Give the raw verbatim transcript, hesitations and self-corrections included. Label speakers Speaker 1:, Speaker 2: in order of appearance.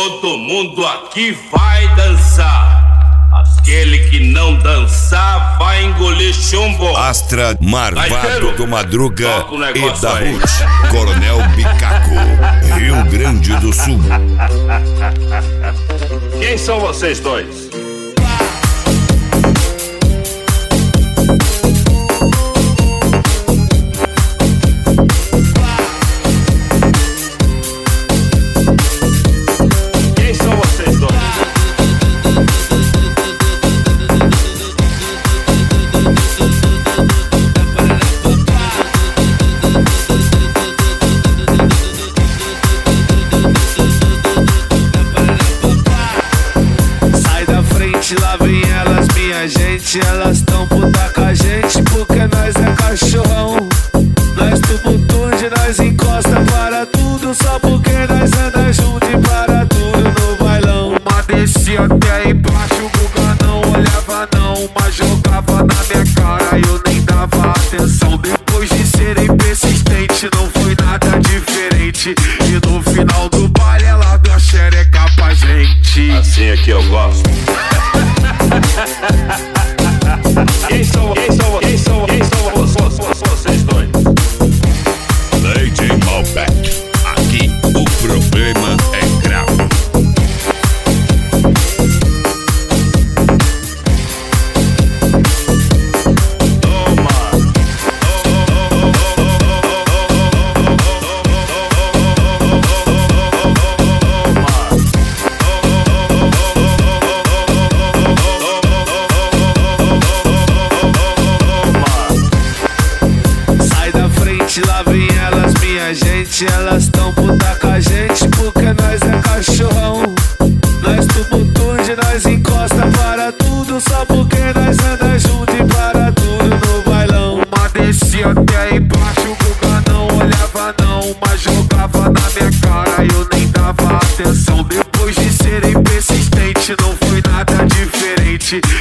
Speaker 1: Todo mundo aqui vai dançar. Aquele que não dançar vai engolir chumbo.
Speaker 2: Astra, Marvado do Madruga e da
Speaker 1: aí.
Speaker 2: Ruth, Coronel Bicaco, Rio Grande do Sul.
Speaker 1: Quem são vocês dois?
Speaker 3: Lá vem elas, minha gente, elas tão puta com a gente, porque nós é cachorrão. Nós tumultude, nós encosta para tudo, só porque nós anda junto e para tudo no bailão. Uma descia até aí embaixo, o Guga não olhava não, uma jogava na minha cara e eu nem dava atenção. Depois de serem persistentes, não foi nada diferente, e no final do baile ela deu a xereca pra gente.
Speaker 1: Assim é que eu gosto. Quem são, quem são, quem são, quem são vocês, vocês dois?
Speaker 2: D J Malbec, aqui o problema é grave.
Speaker 3: Lá vem elas, minha gente, elas tão puta com a gente, porque nós é cachorrão. Nós tumultude, nós encosta para tudo, só porque nós anda junto e para tudo no bailão. Uma descia até aí embaixo, o Guga não olhava não, uma jogava na minha cara e eu nem dava atenção. Depois de serem persistentes, não foi nada diferente,